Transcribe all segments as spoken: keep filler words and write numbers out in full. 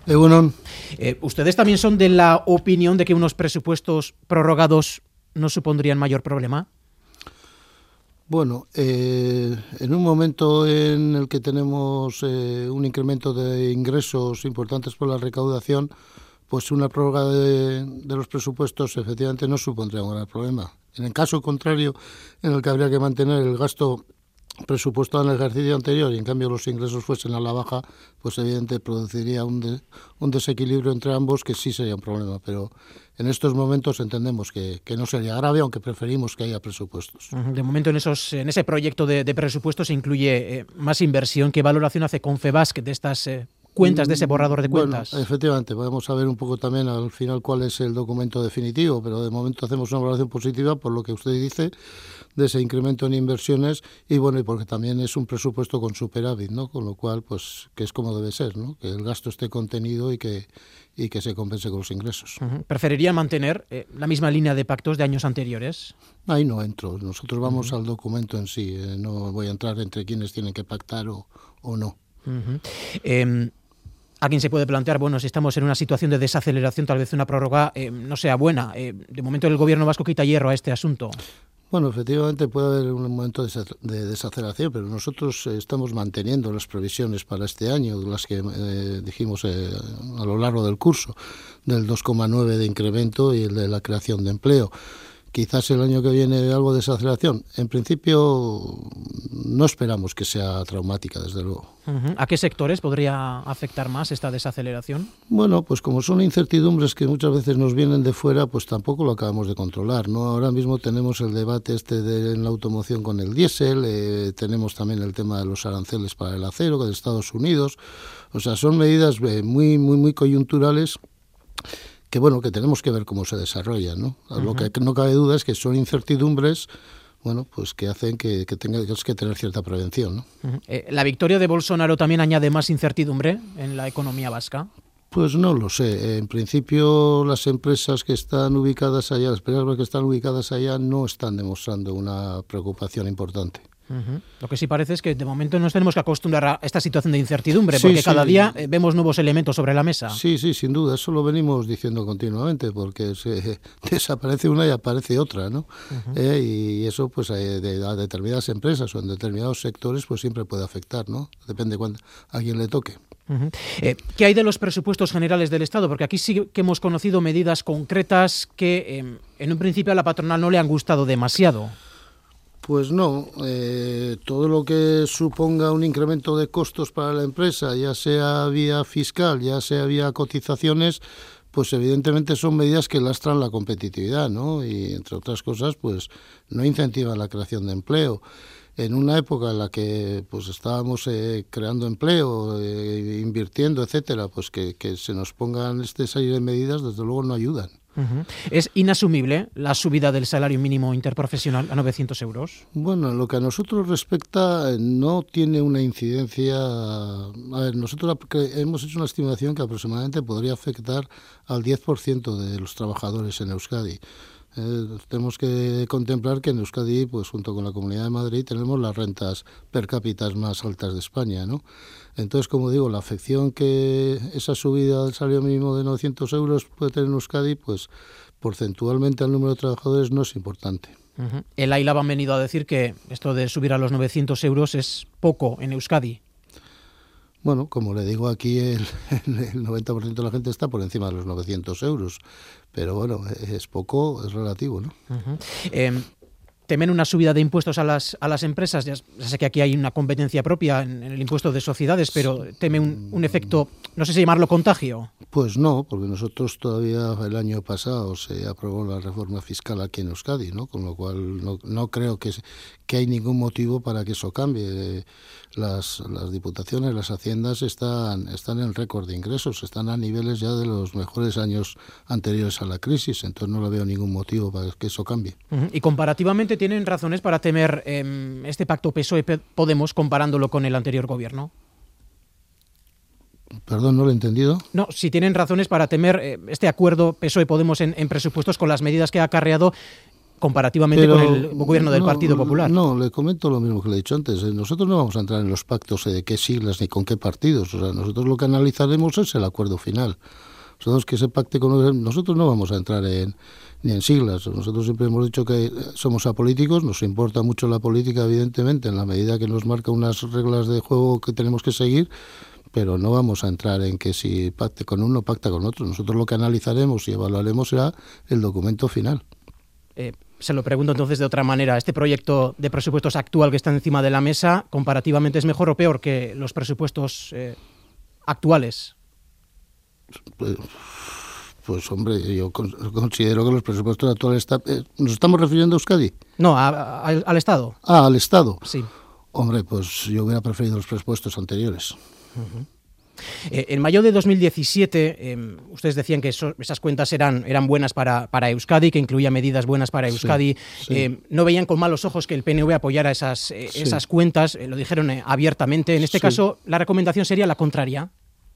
Egunon. Eh, ¿Ustedes también son de la opinión de que unos presupuestos prorrogados no supondrían mayor problema? Bueno, eh, en un momento en el que tenemos eh, un incremento de ingresos importantes por la recaudación, pues una prórroga de, de los presupuestos efectivamente no supondría un gran problema. En el caso contrario, en el que habría que mantener el gasto presupuestado en el ejercicio anterior y en cambio los ingresos fuesen a la baja, pues evidentemente produciría un, de, un desequilibrio entre ambos que sí sería un problema, pero en estos momentos entendemos que, que no sería grave, aunque preferimos que haya presupuestos. De momento en esos en ese proyecto de, de presupuestos se incluye eh, más inversión. ¿Qué valoración hace Confebask de estas eh, cuentas, de ese borrador de cuentas? Bueno, efectivamente, vamos a ver un poco también al final cuál es el documento definitivo, pero de momento hacemos una valoración positiva por lo que usted dice de ese incremento en inversiones y bueno, y porque también es un presupuesto con superávit, ¿no? Con lo cual, pues, que es como debe ser, ¿no? Que el gasto esté contenido y que y que se compense con los ingresos. Uh-huh. ¿Preferiría mantener eh, la misma línea de pactos de años anteriores? Ahí no entro. Nosotros vamos uh-huh. al documento en sí. Eh, no voy a entrar entre quienes tienen que pactar o, o no. Uh-huh. Eh, ¿A quién se puede plantear? Bueno, si estamos en una situación de desaceleración, tal vez una prórroga eh, no sea buena. Eh, de momento el gobierno vasco quita hierro a este asunto. Bueno, efectivamente puede haber un momento de desaceleración, pero nosotros estamos manteniendo las previsiones para este año, las que eh, dijimos eh, a lo largo del curso, del dos coma nueve de incremento y el de la creación de empleo. Quizás el año que viene algo de desaceleración. En principio no esperamos que sea traumática, desde luego. Uh-huh. ¿A qué sectores podría afectar más esta desaceleración? Bueno, pues como son incertidumbres que muchas veces nos vienen de fuera, pues tampoco lo acabamos de controlar, ¿no? Ahora mismo tenemos el debate este de en la automoción con el diésel, eh, tenemos también el tema de los aranceles para el acero de Estados Unidos. O sea, son medidas eh, muy, muy, muy coyunturales que bueno, que tenemos que ver cómo se desarrollan, ¿no? Uh-huh. Lo que no cabe duda es que son incertidumbres, bueno, pues que hacen que, que tengas que tener cierta prevención, ¿no? Uh-huh. Eh, ¿La victoria de Bolsonaro también añade más incertidumbre en la economía vasca? Pues no lo sé. En principio las empresas que están ubicadas allá, las empresas que están ubicadas allá no están demostrando una preocupación importante. Uh-huh. Lo que sí parece es que de momento nos tenemos que acostumbrar a esta situación de incertidumbre, sí, porque sí, cada día eh, vemos nuevos elementos sobre la mesa. Sí, sí, sin duda, eso lo venimos diciendo continuamente, porque se desaparece una y aparece otra, ¿no? Uh-huh. Eh, y eso, pues, eh, de, a determinadas empresas o en determinados sectores, pues siempre puede afectar, ¿no? Depende cuando, a quién le toque. Uh-huh. Eh, ¿Qué hay de los presupuestos generales del Estado? Porque aquí sí que hemos conocido medidas concretas que eh, en un principio a la patronal no le han gustado demasiado. Pues no, eh, todo lo que suponga un incremento de costos para la empresa, ya sea vía fiscal, ya sea vía cotizaciones, pues evidentemente son medidas que lastran la competitividad, ¿no? Y entre otras cosas, pues no incentivan la creación de empleo. En una época en la que pues estábamos eh, creando empleo, eh, invirtiendo, etcétera, pues que, que se nos pongan este serie de medidas, desde luego no ayudan. Uh-huh. ¿Es inasumible la subida del salario mínimo interprofesional a novecientos euros? Bueno, en lo que a nosotros respecta, no tiene una incidencia. A ver, nosotros hemos hecho una estimación que aproximadamente podría afectar al diez por ciento de los trabajadores en Euskadi. Eh, tenemos que contemplar que en Euskadi, pues junto con la Comunidad de Madrid, tenemos las rentas per cápita más altas de España, ¿no? Entonces, como digo, la afección que esa subida del salario mínimo de novecientos euros puede tener en Euskadi, pues porcentualmente al número de trabajadores no es importante. Uh-huh. El AILAB han venido a decir que esto de subir a los novecientos euros es poco en Euskadi. Bueno, como le digo, aquí el, el noventa por ciento de la gente está por encima de los novecientos euros, pero bueno, es poco, es relativo, ¿no? Uh-huh. Eh, ¿Temen una subida de impuestos a las a las empresas? Ya sé que aquí hay una competencia propia en, en el impuesto de sociedades, pero ¿teme un, un efecto, no sé si llamarlo contagio? Pues no, porque nosotros todavía el año pasado se aprobó la reforma fiscal aquí en Euskadi, ¿no? Con lo cual no, no creo que, que hay ningún motivo para que eso cambie. Las, las diputaciones, las haciendas están, están en récord de ingresos, están a niveles ya de los mejores años anteriores a la crisis, entonces no le veo ningún motivo para que eso cambie. Uh-huh. Y comparativamente, ¿tienen razones para temer eh, este pacto P S O E-Podemos comparándolo con el anterior gobierno? Perdón, no lo he entendido. No, si tienen razones para temer eh, este acuerdo P S O E-Podemos en, en presupuestos con las medidas que ha acarreado comparativamente Pero, con el gobierno del no, Partido Popular. No, le comento lo mismo que le he dicho antes. Nosotros no vamos a entrar en los pactos de qué siglas ni con qué partidos. O sea, nosotros lo que analizaremos es el acuerdo final. Nosotros que se pacte con nosotros no vamos a entrar en ni en siglas. Nosotros siempre hemos dicho que somos apolíticos, nos importa mucho la política, evidentemente, en la medida que nos marca unas reglas de juego que tenemos que seguir, pero no vamos a entrar en que si pacte con uno, pacta con otro. Nosotros lo que analizaremos y evaluaremos será el documento final. Eh, se lo pregunto entonces de otra manera. ¿Este proyecto de presupuestos actual que está encima de la mesa, comparativamente es mejor o peor que los presupuestos eh, actuales? Pues, pues hombre, yo considero que los presupuestos actuales están... Eh, ¿Nos estamos refiriendo a Euskadi? No, a, a, al Estado. Ah, al Estado. Sí. Hombre, pues yo hubiera preferido los presupuestos anteriores. Uh-huh. Eh, en mayo de dos mil diecisiete, eh, ustedes decían que eso, esas cuentas eran, eran buenas para, para Euskadi, que incluía medidas buenas para Euskadi. Sí, sí. Eh, no veían con malos ojos que el P N V apoyara esas, eh, sí. esas cuentas, eh, lo dijeron eh, abiertamente. En este sí. caso, la recomendación sería la contraria.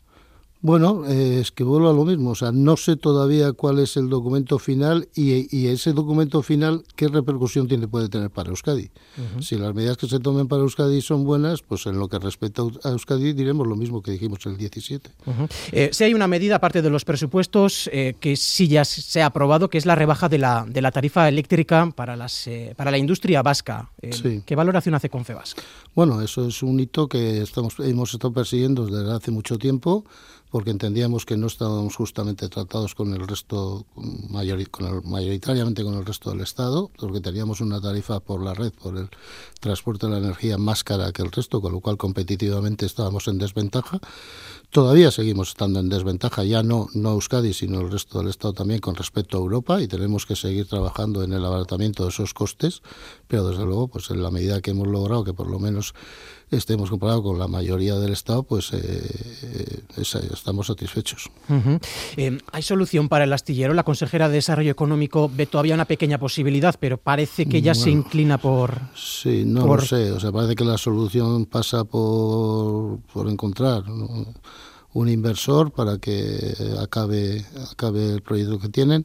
Bueno, eh, es que vuelvo a lo mismo, o sea, no sé todavía cuál es el documento final y, y ese documento final, ¿qué repercusión tiene puede tener para Euskadi? Uh-huh. Si las medidas que se tomen para Euskadi son buenas, pues en lo que respecta a Euskadi diremos lo mismo que dijimos el diecisiete. Uh-huh. Eh, si hay una medida, aparte de los presupuestos, eh, que sí ya se ha aprobado, que es la rebaja de la, de la tarifa eléctrica para, las, eh, para la industria vasca. Eh, sí. ¿Qué valoración hace Confebask? Bueno, eso es un hito que estamos, hemos estado persiguiendo desde hace mucho tiempo, porque entendíamos que no estábamos justamente tratados con el resto, mayor, con el, mayoritariamente con el resto del Estado, porque teníamos una tarifa por la red, por el transporte de la energía más cara que el resto, con lo cual competitivamente estábamos en desventaja. Todavía seguimos estando en desventaja, ya no, no Euskadi, sino el resto del Estado también con respecto a Europa, y tenemos que seguir trabajando en el abaratamiento de esos costes, pero desde luego, pues en la medida que hemos logrado que por lo menos estemos comparados con la mayoría del Estado, pues eh, es, estamos satisfechos. Uh-huh. Eh, ¿Hay solución para el astillero? La consejera de Desarrollo Económico ve todavía una pequeña posibilidad, pero parece que ya bueno, se inclina por... Sí, no por... lo sé, o sea, parece que la solución pasa por, por encontrar, ¿no?, un inversor para que acabe, acabe el proyecto que tienen.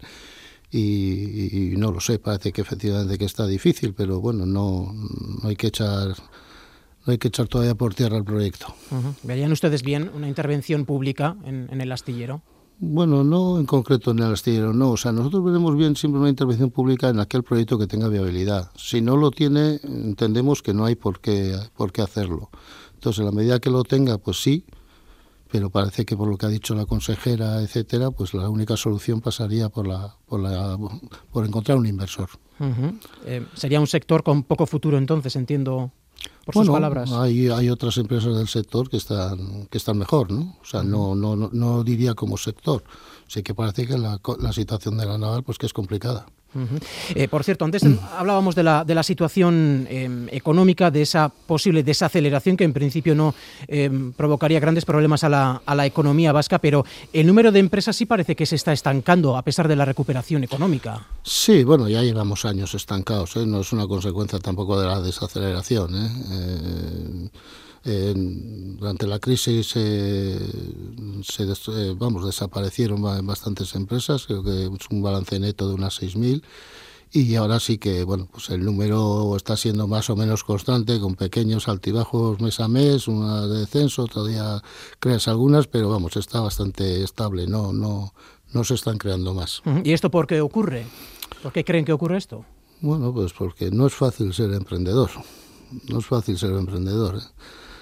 Y, y no lo sé, parece que efectivamente que está difícil, pero bueno, no, no hay que echar... No hay que echar todavía por tierra el proyecto. Uh-huh. ¿Verían ustedes bien una intervención pública en, en el astillero? Bueno, no en concreto en el astillero, no. O sea, nosotros veremos bien siempre una intervención pública en aquel proyecto que tenga viabilidad. Si no lo tiene, entendemos que no hay por qué, por qué hacerlo. Entonces, en la medida que lo tenga, pues sí, pero parece que por lo que ha dicho la consejera, etcétera, pues la única solución pasaría por la, por la, por encontrar un inversor. Uh-huh. Eh, sería un sector con poco futuro, entonces, entiendo. Por bueno, sus palabras. Hay, hay otras empresas del sector que están que están mejor, ¿no? O sea, no no no, no diría como sector. Sí que parece que la, la situación de la naval pues que es complicada. Uh-huh. Eh, por cierto, antes hablábamos de la, de la situación eh, económica, de esa posible desaceleración que en principio no eh, provocaría grandes problemas a la, a la economía vasca, pero el número de empresas sí parece que se está estancando a pesar de la recuperación económica. Sí, bueno, ya llevamos años estancados, ¿eh? No es una consecuencia tampoco de la desaceleración, ¿eh? Eh, Eh, durante la crisis eh, se eh, vamos desaparecieron bastantes empresas, creo que es un balance neto de unas seis mil, y ahora sí que bueno pues el número está siendo más o menos constante, con pequeños altibajos mes a mes, una de descenso, todavía creas algunas, pero vamos, está bastante estable, no no no se están creando más. ¿Y esto por qué ocurre? ¿Por qué creen que ocurre esto? Bueno, pues porque no es fácil ser emprendedor, no es fácil ser emprendedor, ¿eh?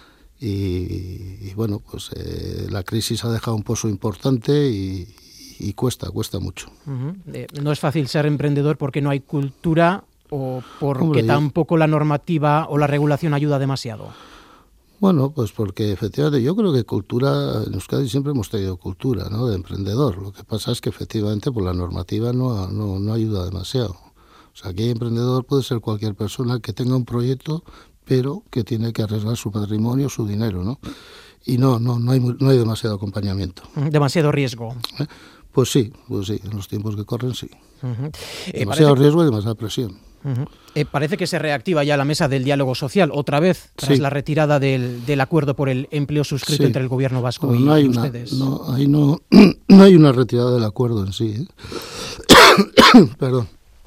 Y, y bueno, pues eh, la crisis ha dejado un pozo importante y, y cuesta, cuesta mucho. Uh-huh. Eh, no es fácil ser emprendedor porque no hay cultura o porque Hombre, tampoco yo... la normativa o la regulación ayuda demasiado. Bueno, pues porque efectivamente yo creo que cultura, en Euskadi siempre hemos tenido cultura, ¿no?, de emprendedor. Lo que pasa es que efectivamente pues la normativa no, no, no ayuda demasiado. O sea, aquí emprendedor puede ser cualquier persona que tenga un proyecto, pero que tiene que arriesgar su patrimonio, su dinero, ¿no? Y no no no hay no hay demasiado acompañamiento. Demasiado riesgo. ¿Eh? Pues sí, pues sí, en los tiempos que corren sí. Uh-huh. Eh, demasiado parece... riesgo y demasiada presión. Uh-huh. Eh, parece que se reactiva ya la mesa del diálogo social, otra vez, tras sí. la retirada del, del acuerdo por el empleo suscrito sí. entre el gobierno vasco no, y, no hay y una, ustedes. No, ahí no, no hay una retirada del acuerdo en sí, ¿eh? Perdón.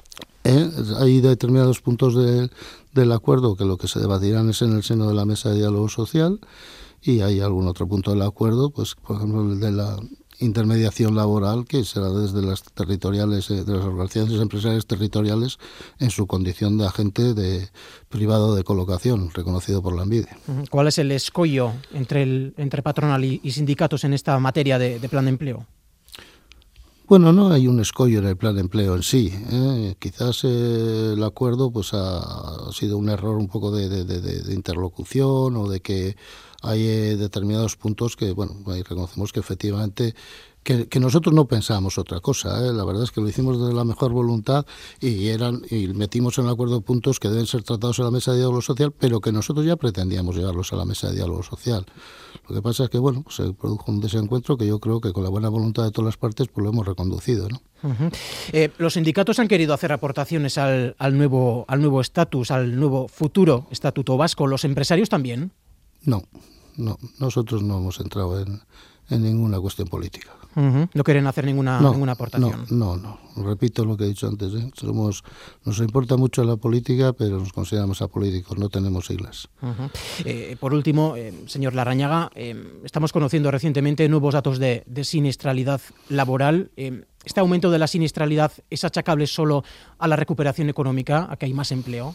¿Eh? Hay determinados puntos de, del acuerdo que lo que se debatirán es en el seno de la mesa de diálogo social, y hay algún otro punto del acuerdo, pues por ejemplo el de la intermediación laboral, que será desde las territoriales, de las organizaciones empresariales territoriales, en su condición de agente de privado de colocación, reconocido por la ANVIDE. ¿Cuál es el escollo entre el entre patronal y, y sindicatos en esta materia de, de plan de empleo? Bueno, no hay un escollo en el plan de empleo en sí. ¿eh? Quizás eh, el acuerdo pues ha, ha sido un error un poco de, de, de, de interlocución, o de que hay eh, determinados puntos que, bueno, ahí reconocemos que efectivamente que, que nosotros no pensábamos otra cosa. ¿eh? La verdad es que lo hicimos desde la mejor voluntad, y eran y metimos en el acuerdo puntos que deben ser tratados en la mesa de diálogo social, pero que nosotros ya pretendíamos llevarlos a la mesa de diálogo social. Lo que pasa es que, bueno, pues se produjo un desencuentro que yo creo que con la buena voluntad de todas las partes pues lo hemos reconducido, ¿no? Uh-huh. Eh, los sindicatos han querido hacer aportaciones al, al nuevo al nuevo estatus, al nuevo futuro estatuto vasco. ¿Los empresarios también? No, no, nosotros no hemos entrado en, en ninguna cuestión política. Uh-huh. No quieren hacer ninguna, no, ninguna aportación. No, no, no. Repito lo que he dicho antes. ¿eh? Somos, nos importa mucho la política, pero nos consideramos apolíticos, no tenemos siglas. Uh-huh. Eh, por último, eh, señor Larrañaga, eh, estamos conociendo recientemente nuevos datos de, de siniestralidad laboral. Eh, ¿Este aumento de la siniestralidad es achacable solo a la recuperación económica, a que hay más empleo?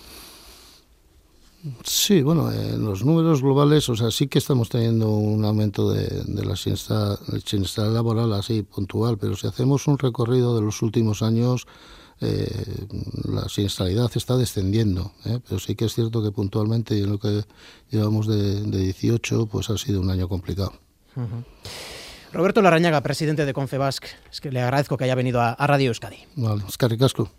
Sí, bueno, en los números globales, o sea, sí que estamos teniendo un aumento de, de la siniestralidad laboral así puntual, pero si hacemos un recorrido de los últimos años, eh, la siniestralidad está descendiendo, ¿eh? Pero sí que es cierto que puntualmente, y en lo que llevamos de, de dieciocho, pues ha sido un año complicado. Uh-huh. Roberto Larrañaga, presidente de Confebask, es que le agradezco que haya venido a, a Radio Euskadi. Vale, eskerrik asko.